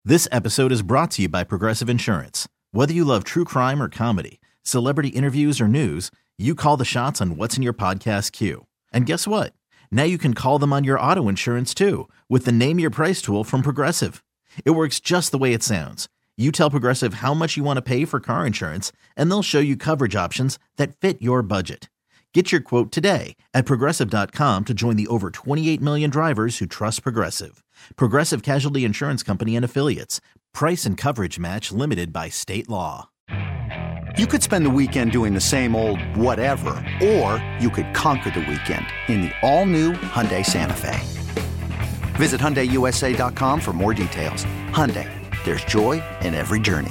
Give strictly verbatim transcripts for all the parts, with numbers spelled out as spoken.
This episode is brought to you by Progressive Insurance. Whether you love true crime or comedy, celebrity interviews or news, you call the shots on what's in your podcast queue. And guess what? Now you can call them on your auto insurance too with the Name Your Price tool from Progressive. It works just the way it sounds. You tell Progressive how much you want to pay for car insurance, and they'll show you coverage options that fit your budget. Get your quote today at Progressive dot com to join the over twenty-eight million drivers who trust Progressive. Progressive Casualty Insurance Company and Affiliates. Price and coverage match limited by state law. You could spend the weekend doing the same old whatever, or you could conquer the weekend in the all-new Hyundai Santa Fe. Visit Hyundai U S A dot com for more details. Hyundai, there's joy in every journey.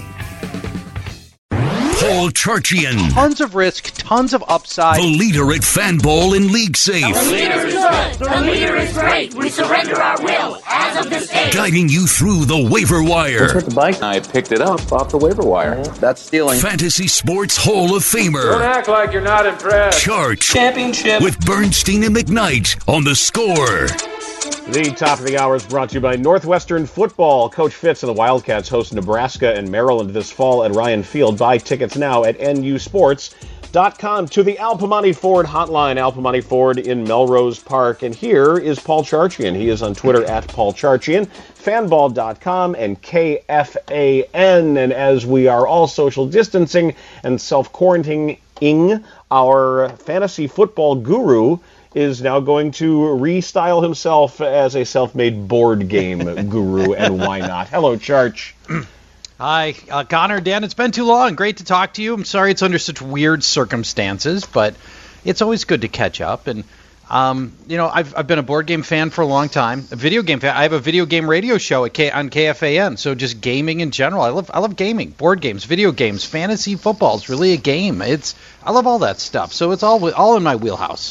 Paul Charchian. Tons of risk, tons of upside. The leader at Fanball and League Safe. The leader is good. The leader is great. We surrender our will as of this day. Guiding you through the waiver wire. What's with the bike? I picked it up off the waiver wire. Oh, that's stealing. Fantasy Sports Hall of Famer. Don't act like you're not impressed. Charch. Championship. With Bernstein and McKnight on The Score. The top of the hour is brought to you by Northwestern Football. Coach Fitz and the Wildcats host Nebraska and Maryland this fall at Ryan Field. Buy tickets now at N U sports dot com. To the Al Piemonte Ford hotline, Al Piemonte Ford in Melrose Park. And here is Paul Charchian. He is on Twitter at Paul Charchian, fanball dot com, and K F A N. And as we are all social distancing and self-quarantining, our fantasy football guru is now going to restyle himself as a self-made board game guru, and why not? Hello, Charch. Hi, uh, Connor, Dan, it's been too long. Great to talk to you. I'm sorry it's under such weird circumstances, but it's always good to catch up. And, um, you know, I've I've been a board game fan for a long time, a video game fan. I have a video game radio show at K- on K F A N, so just gaming in general. I love I love gaming, board games, video games, fantasy football. It's really a game. It's I love all that stuff, so it's all all in my wheelhouse.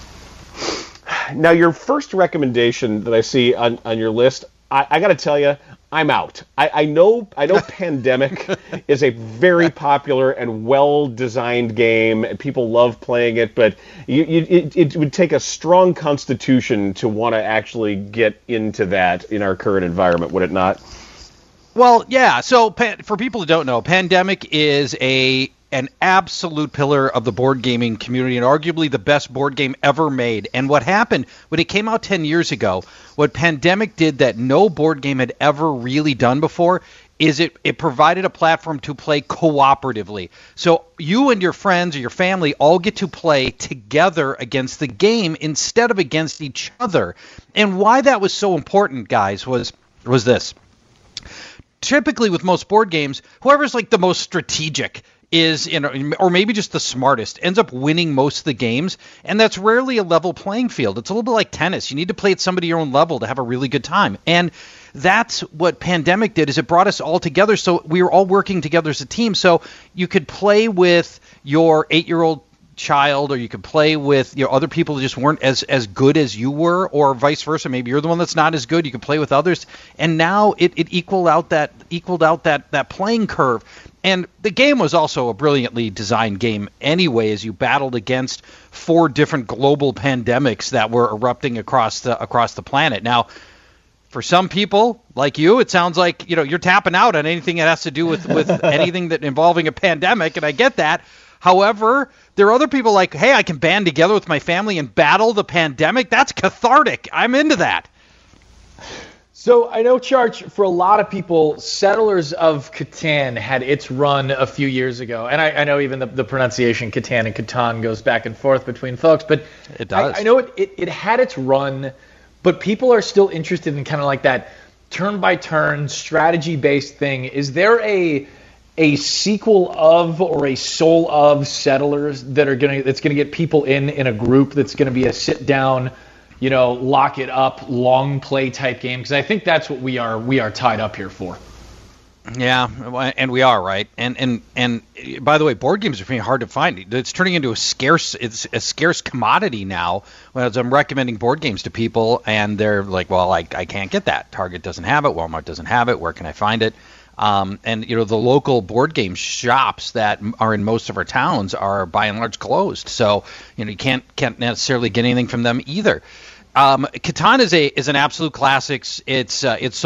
Now, your first recommendation that I see on, on your list, I, I got to tell you, I'm out. I, I know I know Pandemic is a very popular and well-designed game, and people love playing it, but you, you, it, it would take a strong constitution to want to actually get into that in our current environment, would it not? Well, yeah. So for people who don't know, Pandemic is a an absolute pillar of the board gaming community and arguably the best board game ever made. And what happened when it came out ten years ago, what Pandemic did that no board game had ever really done before is it, it provided a platform to play cooperatively. So you and your friends or your family all get to play together against the game instead of against each other. And why that was so important, guys, was was this. Typically with most board games, whoever's like the most strategic is, you know, or maybe just the smartest, ends up winning most of the games, and that's rarely a level playing field. It's a little bit like tennis. You need to play at somebody your own level to have a really good time. And that's what Pandemic did, is it brought us all together, so we were all working together as a team. So you could play with your eight-year-old child, or you could play with, you know, other people who just weren't as as good as you were, or vice versa. Maybe you're the one that's not as good. You could play with others, and now it, it equaled out that equaled out that that playing curve. And the game was also a brilliantly designed game anyway, as you battled against four different global pandemics that were erupting across the across the planet. Now, for some people like you, it sounds like, you know, you're tapping out on anything that has to do with, with anything that involving a pandemic, and I get that. However, there are other people like, hey, I can band together with my family and battle the pandemic. That's cathartic. I'm into that. So I know, Charch, for a lot of people, Settlers of Catan had its run a few years ago. And I, I know even the, the pronunciation Catan and Catan goes back and forth between folks. But it does. I, I know it, it, it had its run, but people are still interested in kind of like that turn-by-turn, strategy-based thing. Is there a a sequel of or a soul of Settlers that are gonna that's gonna get people in in a group that's gonna be a sit-down, you know, lock it up, long play type game? Because I think that's what we are we are tied up here for. Yeah, and we are, right. And and and by the way, board games are pretty hard to find. It's turning into a scarce it's a scarce commodity now. As I'm recommending board games to people, and they're like, well, I I can't get that. Target doesn't have it. Walmart doesn't have it. Where can I find it? Um, and, you know, the local board game shops that are in most of our towns are by and large closed. So, you know, you can't can't necessarily get anything from them either. Um, Catan is a is an absolute classic. It's uh, it's sold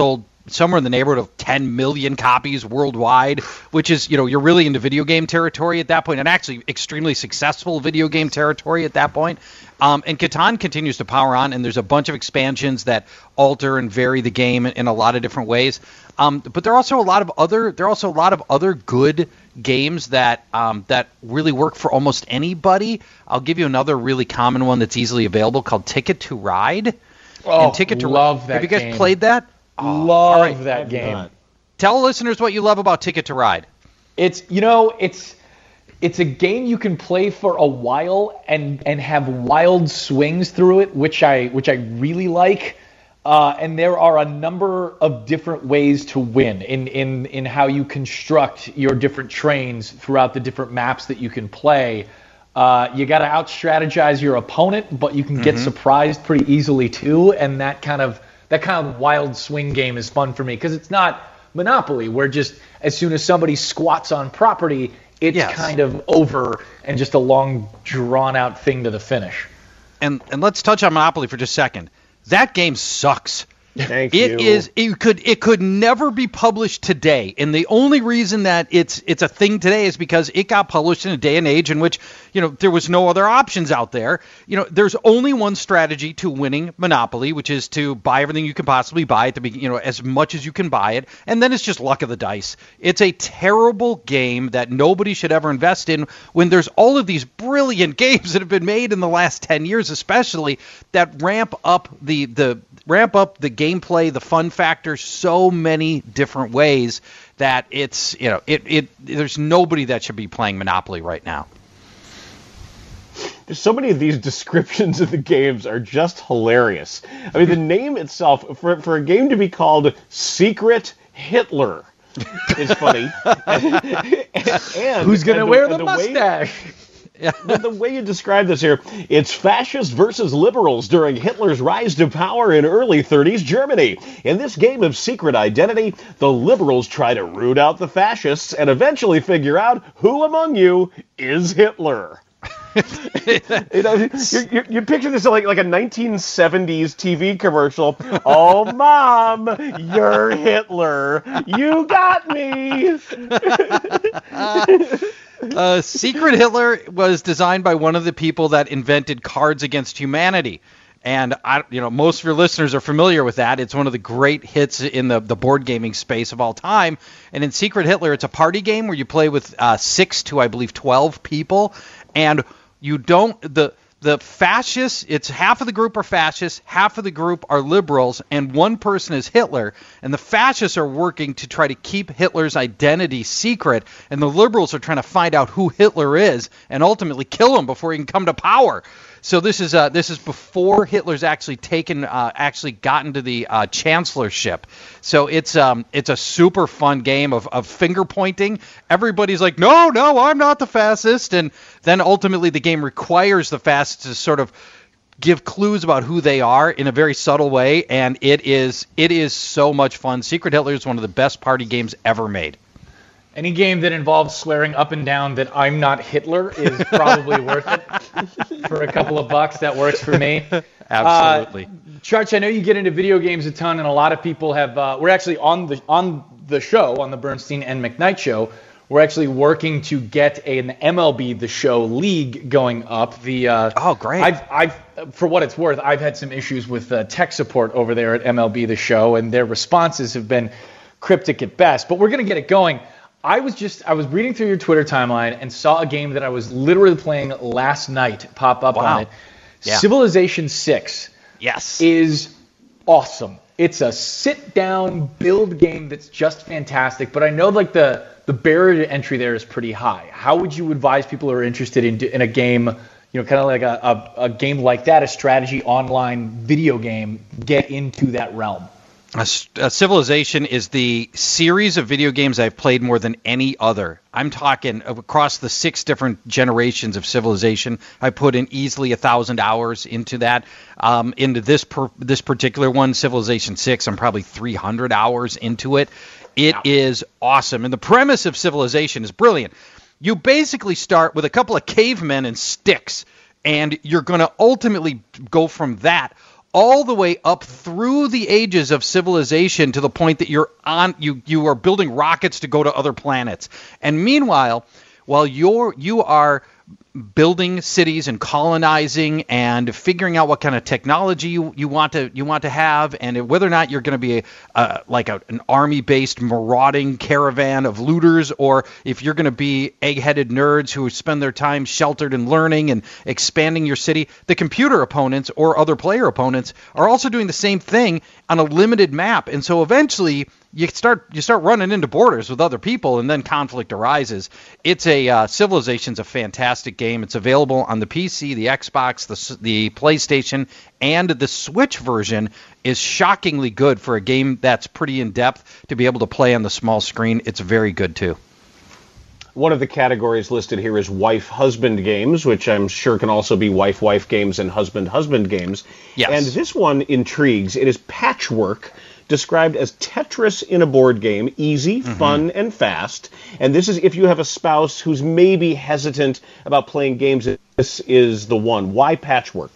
somewhere in the neighborhood of ten million copies worldwide, which is, you know, you're really into video game territory at that point, and actually extremely successful video game territory at that point. Um, and Catan continues to power on, and there's a bunch of expansions that alter and vary the game in, in a lot of different ways. Um, but there are also a lot of other there are also a lot of other good games that um, that really work for almost anybody. I'll give you another really common one that's easily available called Ticket to Ride. Oh, and Ticket to love Ride. that Have you guys game. played that? Oh, love right. that game. Not. Tell listeners what you love about Ticket to Ride. It's you know it's it's a game you can play for a while and and have wild swings through it, which I which I really like. Uh, and there are a number of different ways to win in, in, in how you construct your different trains throughout the different maps that you can play. Uh, you got to out-strategize your opponent, but you can get mm-hmm. surprised pretty easily too. And that kind of that kind of wild swing game is fun for me because it's not Monopoly, where just as soon as somebody squats on property, it's yes. kind of over and just a long, drawn-out thing to the finish. And and let's touch on Monopoly for just a second. That game sucks. Thank it you. is it could it could never be published today, and the only reason that it's it's a thing today is because it got published in a day and age in which, you know, there was no other options out there. You know, there's only one strategy to winning Monopoly, which is to buy everything you can possibly buy at the beginning, you know, as much as you can buy it, and then it's just luck of the dice. It's a terrible game that nobody should ever invest in when there's all of these brilliant games that have been made in the last ten years, especially that ramp up the the ramp up the gameplay, the fun factor, so many different ways that it's, you know, it, it there's nobody that should be playing Monopoly right now. There's so many of these descriptions of the games are just hilarious. I mean, the name itself, for, for a game to be called Secret Hitler, is funny. and, and, Who's going to and wear the, the the mustache? Way, the, the way you describe this here, it's fascists versus liberals during Hitler's rise to power in early thirties Germany. In this game of secret identity, the liberals try to root out the fascists and eventually figure out who among you is Hitler. you know, you, you, you picture this like like a nineteen seventies T V commercial. Oh, Mom, you're Hitler. You got me. Uh, Secret Hitler was designed by one of the people that invented Cards Against Humanity. And, I, you know, most of your listeners are familiar with that. It's one of the great hits in the, the board gaming space of all time. And in Secret Hitler, it's a party game where you play with uh, six to, I believe, twelve people. And you don't... the The fascists, it's half of the group are fascists, half of the group are liberals, and one person is Hitler. And the fascists are working to try to keep Hitler's identity secret, and the liberals are trying to find out who Hitler is and ultimately kill him before he can come to power. So this is uh, this is before Hitler's actually taken, uh, actually gotten to the uh, chancellorship. So it's um it's a super fun game of, of finger pointing. Everybody's like, no, no, I'm not the fascist, and then ultimately the game requires the fascists to sort of give clues about who they are in a very subtle way, and it is it is so much fun. Secret Hitler is one of the best party games ever made. Any game that involves swearing up and down that I'm not Hitler is probably worth it. For a couple of bucks, that works for me. Absolutely. Uh, Church, I know you get into video games a ton, and a lot of people have. Uh, we're actually on the on the show, on the Bernstein and McKnight show. We're actually working to get an M L B The Show league going up. The uh, oh, great! I've, I've, for what it's worth, I've had some issues with uh, tech support over there at M L B The Show, and their responses have been cryptic at best. But we're going to get it going. I was just, I was reading through your Twitter timeline and saw a game that I was literally playing last night pop up wow. on it. Yeah. Civilization six yes. is awesome. It's a sit-down build game that's just fantastic, but I know like the, the barrier to entry there is pretty high. How would you advise people who are interested in, in a game, you know, kind of like a, a, a game like that, a strategy online video game, get into that realm? A, a Civilization is the series of video games I've played more than any other. I'm talking across the six different generations of Civilization. I put in easily a thousand hours into that. Um, into this per, this particular one, Civilization six, I'm probably three hundred hours into it. It wow. is awesome, and the premise of Civilization is brilliant. You basically start with a couple of cavemen and sticks, and you're going to ultimately go from that all the way up through the ages of civilization to the point that you're on you you are building rockets to go to other planets. And meanwhile, while you're you are building cities and colonizing and figuring out what kind of technology you, you want to you want to have, and whether or not you're going to be a, uh, like a, an army-based marauding caravan of looters, or if you're going to be egg-headed nerds who spend their time sheltered and learning and expanding your city. The computer opponents or other player opponents are also doing the same thing on a limited map, and so eventually you start you start running into borders with other people, and then conflict arises. It's a uh, Civilization's a fantastic game. It's available on the P C, the Xbox, the the PlayStation, and the Switch version is shockingly good for a game that's pretty in depth to be able to play on the small screen. It's very good too. One of the categories listed here is wife-husband games, which I'm sure can also be wife-wife games and husband-husband games. Yes. And this one intrigues. It is Patchwork, described as Tetris in a board game, easy, mm-hmm. fun, and fast. And this is if you have a spouse who's maybe hesitant about playing games, this is the one. Why Patchwork?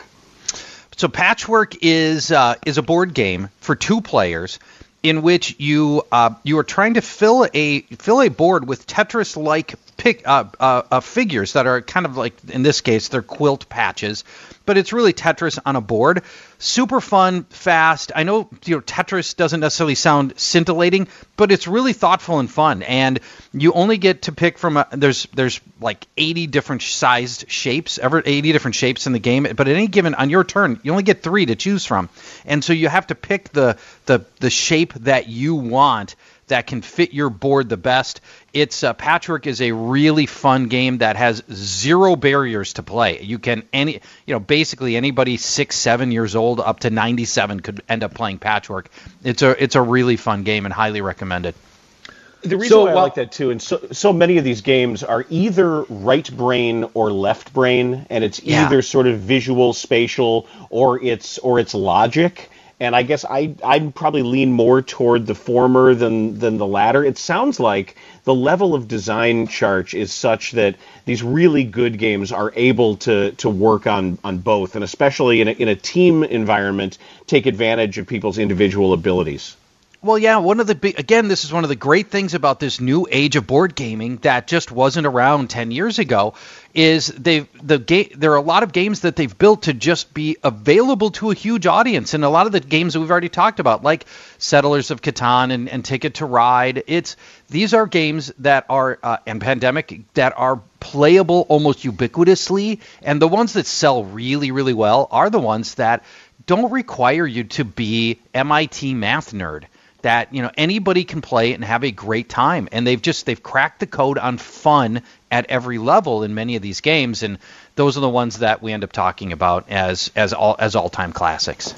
So Patchwork is uh, is a board game for two players in which you uh, you are trying to fill a fill a board with Tetris-like pick uh, uh, uh, figures that are kind of like, in this case, they're quilt patches, but it's really Tetris on a board. Super fun, fast. I know, you know Tetris doesn't necessarily sound scintillating, but it's really thoughtful and fun. And you only get to pick from a, there's there's like eighty different sized shapes, ever eighty different shapes in the game. But at any given on your turn, you only get three to choose from, and so you have to pick the the the shape that you want that can fit your board the best. It's uh, Patchwork is a really fun game that has zero barriers to play. You can any you know basically anybody six seven years old up to ninety-seven could end up playing Patchwork. It's a it's a really fun game and highly recommended. The reason so, why I well, like that too, and so so many of these games are either right brain or left brain, and it's yeah. either sort of visual, spatial, or it's or it's logic. And I guess I I'd probably lean more toward the former than than the latter. It sounds like the level of design charge is such that these really good games are able to to work on on both, and especially in a, in a team environment, take advantage of people's individual abilities. Well, yeah, one of the big, again, this is one of the great things about this new age of board gaming that just wasn't around ten years ago, is they've the game. There are a lot of games that they've built to just be available to a huge audience, and a lot of the games that we've already talked about, like Settlers of Catan and, and Ticket to Ride. It's these are games that are uh, and Pandemic that are playable almost ubiquitously, and the ones that sell really, really well are the ones that don't require you to be M I T math nerd. That, you know, anybody can play it and have a great time. And they've just, they've cracked the code on fun at every level in many of these games. And those are the ones that we end up talking about as, as all, as all-time classics.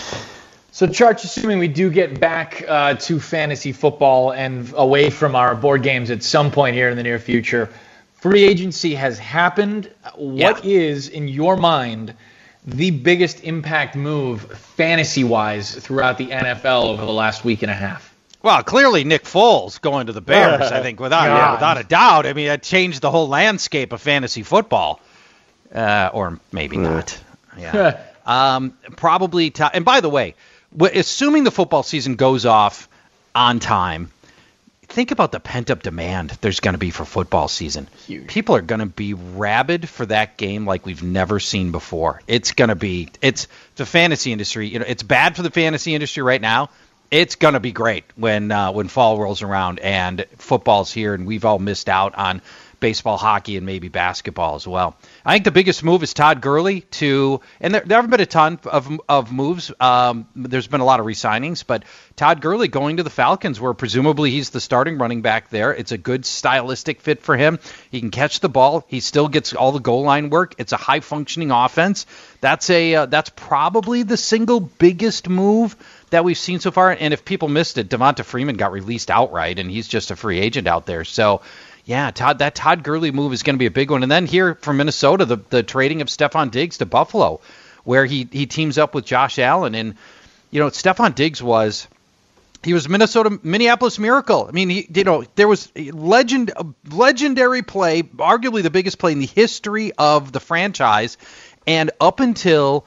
So, Charch, assuming we do get back uh, to fantasy football and away from our board games at some point here in the near future, free agency has happened. What yeah. is, in your mind, the biggest impact move fantasy-wise throughout the N F L over the last week and a half? Well, clearly Nick Foles going to the Bears, I think, without yeah, without a doubt. I mean, it changed the whole landscape of fantasy football. Uh, or maybe mm. not. Yeah. um, probably. T- and by the way, w- assuming the football season goes off on time, think about the pent-up demand there's going to be for football season. Huge. People are going to be rabid for that game like we've never seen before. It's going to be – it's the fantasy industry. You know, it's bad for the fantasy industry right now. It's going to be great when uh, when fall rolls around and football's here, and we've all missed out on baseball, hockey, and maybe basketball as well. I think the biggest move is Todd Gurley to, and there, there haven't been a ton of of moves. Um, there's been a lot of re-signings, but Todd Gurley going to the Falcons, where presumably he's the starting running back there. It's a good stylistic fit for him. He can catch the ball. He still gets all the goal line work. It's a high functioning offense. That's a uh, that's probably the single biggest move that we've seen so far. And if people missed it, Devonta Freeman got released outright, and he's just a free agent out there. So, yeah, Todd, that Todd Gurley move is going to be a big one. And then here from Minnesota, the, the trading of Stephon Diggs to Buffalo, where he, he teams up with Josh Allen. And, you know, Stephon Diggs was he was Minnesota Minneapolis Miracle. I mean, he, you know, there was a legend a legendary play, arguably the biggest play in the history of the franchise. And up until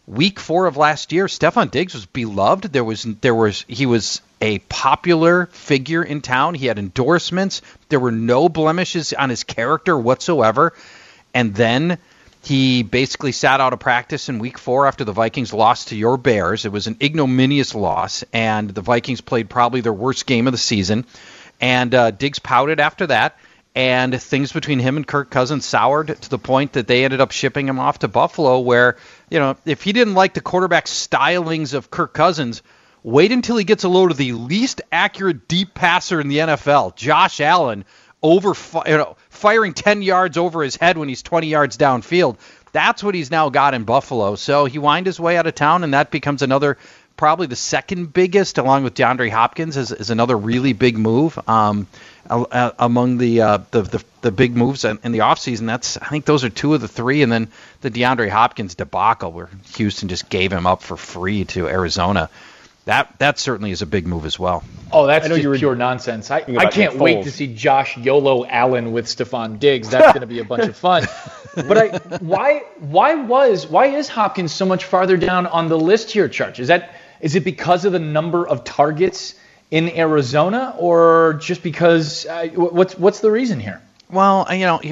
week four of last year, Stefon Diggs was beloved. There was there was he was a popular figure in town. He had endorsements. There were no blemishes on his character whatsoever. And then he basically sat out of practice in week four after the Vikings lost to your Bears. It was an ignominious loss, and the Vikings played probably their worst game of the season. And uh, Diggs pouted after that, and things between him and Kirk Cousins soured to the point that they ended up shipping him off to Buffalo, where, you know, if he didn't like the quarterback stylings of Kirk Cousins, wait until he gets a load of the least accurate deep passer in the N F L, Josh Allen, over you know, firing ten yards over his head when he's twenty yards downfield. That's what he's now got in Buffalo. So he wind his way out of town, and that becomes another, probably the second biggest, along with DeAndre Hopkins, is, is another really big move um, uh, among the, uh, the the the big moves in, in the offseason. That's I think those are two of the three, and then the DeAndre Hopkins debacle where Houston just gave him up for free to Arizona. That that certainly is a big move as well. Oh, that's just pure nonsense. I, I can't wait to see Josh YOLO Allen with Stefon Diggs. That's going to be a bunch of fun. But I, why why was why is Hopkins so much farther down on the list here, Church? Is that is it because of the number of targets in Arizona, or just because uh, what's what's the reason here? Well, you know,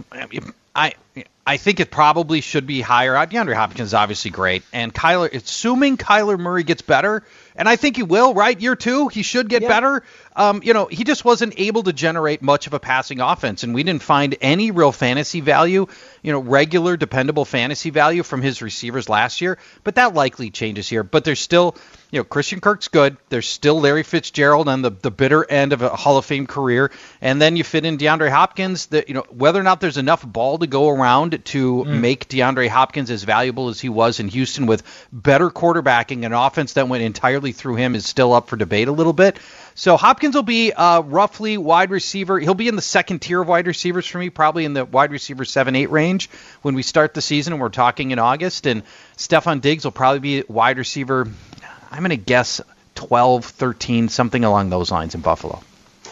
I I think it probably should be higher. DeAndre Hopkins is obviously great, and Kyler, assuming Kyler Murray gets better, and I think he will, right? Year two, he should get yeah. better. Um, you know, he just wasn't able to generate much of a passing offense, and we didn't find any real fantasy value, you know, regular, dependable fantasy value from his receivers last year. But that likely changes here. But there's still, you know, Christian Kirk's good. There's still Larry Fitzgerald on the, the bitter end of a Hall of Fame career. And then you fit in DeAndre Hopkins. That, you know, whether or not there's enough ball to go around to mm. make DeAndre Hopkins as valuable as he was in Houston with better quarterbacking, an offense that went entirely through him, is still up for debate a little bit. So Hopkins will be uh, roughly wide receiver. He'll be in the second tier of wide receivers for me, probably in the wide receiver seven eight range when we start the season, and we're talking in August. And Stefon Diggs will probably be wide receiver, I'm going to guess twelve, thirteen, something along those lines in Buffalo.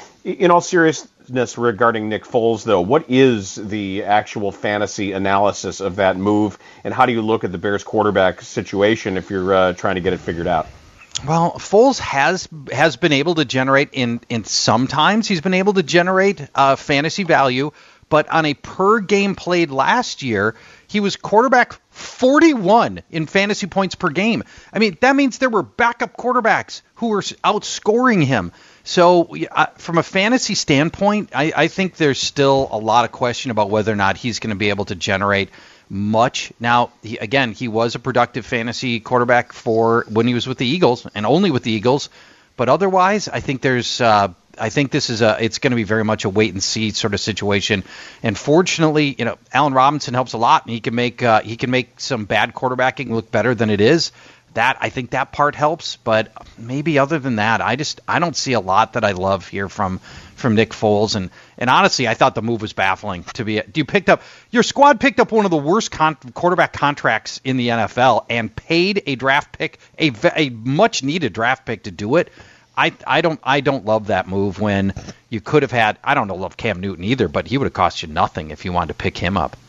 In all seriousness regarding Nick Foles, though, what is the actual fantasy analysis of that move, and how do you look at the Bears quarterback situation if you're uh, trying to get it figured out? Well, Foles has has been able to generate in in sometimes he's been able to generate uh, fantasy value, but on a per game played last year, he was quarterback forty-one in fantasy points per game. I mean, that means there were backup quarterbacks who were outscoring him. So uh, from a fantasy standpoint, I, I think there's still a lot of question about whether or not he's going to be able to generate much. Now, he, again, he was a productive fantasy quarterback for when he was with the Eagles, and only with the Eagles. But otherwise, I think there's, uh, I think this is a, it's going to be very much a wait and see sort of situation. And fortunately, you know, Allen Robinson helps a lot, and he can make, uh, he can make some bad quarterbacking look better than it is. That I think that part helps, but maybe other than that, I just I don't see a lot that I love here from from Nick Foles, and and honestly, I thought the move was baffling. To be, you picked up your squad picked up one of the worst con- quarterback contracts in the N F L and paid a draft pick, a a much needed draft pick to do it. I I don't I don't love that move when you could have had I don't know love Cam Newton either, but he would have cost you nothing if you wanted to pick him up.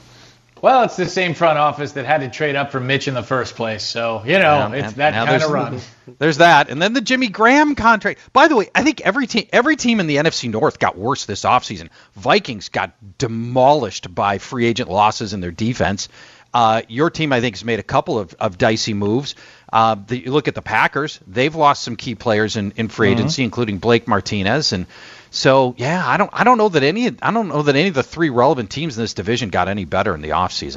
Well, it's the same front office that had to trade up for Mitch in the first place. So, you know, yeah, it's that kind of run. There's that. And then the Jimmy Graham contract. By the way, I think every team every team in the N F C North got worse this offseason. Vikings got demolished by free agent losses in their defense. Uh, your team, I think, has made a couple of, of dicey moves. Uh, the, you look at the Packers. They've lost some key players in, in free agency, mm-hmm. including Blake Martinez. And so, yeah, I don't, I don't know that any, I don't know that any of the three relevant teams in this division got any better in the offseason.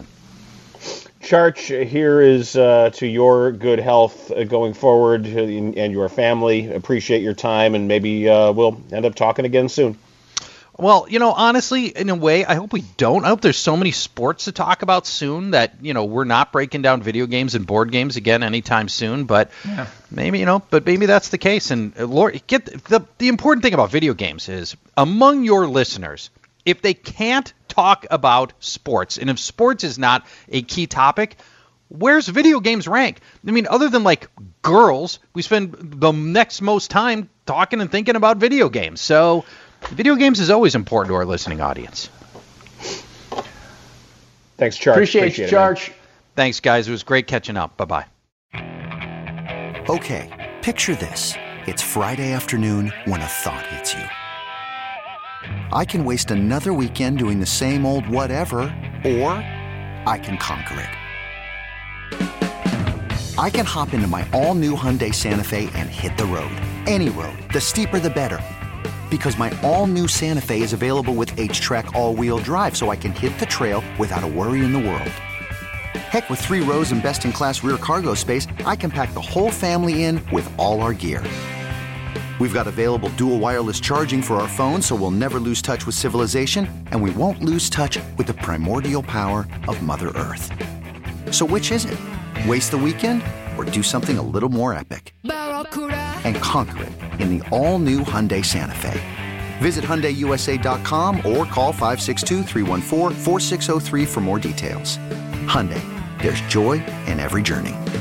Charch, here is uh, to your good health uh, going forward and your family. Appreciate your time, and maybe uh, we'll end up talking again soon. Well, you know, honestly, in a way, I hope we don't. I hope there's so many sports to talk about soon that, you know, we're not breaking down video games and board games again anytime soon. But yeah. maybe, you know, but maybe that's the case. And uh, Lord, get the the important thing about video games is among your listeners, if they can't talk about sports, and if sports is not a key topic, where's video games rank? I mean, other than like girls, we spend the next most time talking and thinking about video games. So video games is always important to our listening audience. Thanks, Charch. Appreciate, Appreciate you, Charch. Thanks, guys. It was great catching up. Bye-bye. Okay, picture this. It's Friday afternoon when a thought hits you. I can waste another weekend doing the same old whatever, or I can conquer it. I can hop into my all-new Hyundai Santa Fe and hit the road. Any road. The steeper, the better. Because my all-new Santa Fe is available with H-Track all-wheel drive, so I can hit the trail without a worry in the world. Heck, with three rows and best-in-class rear cargo space, I can pack the whole family in with all our gear. We've got available dual wireless charging for our phones, so we'll never lose touch with civilization, and we won't lose touch with the primordial power of Mother Earth. So which is it? Waste the weekend or do something a little more epic? And conquer it in the all-new Hyundai Santa Fe. Visit Hyundai U S A dot com or call five six two, three one four, four six zero three for more details. Hyundai, there's joy in every journey.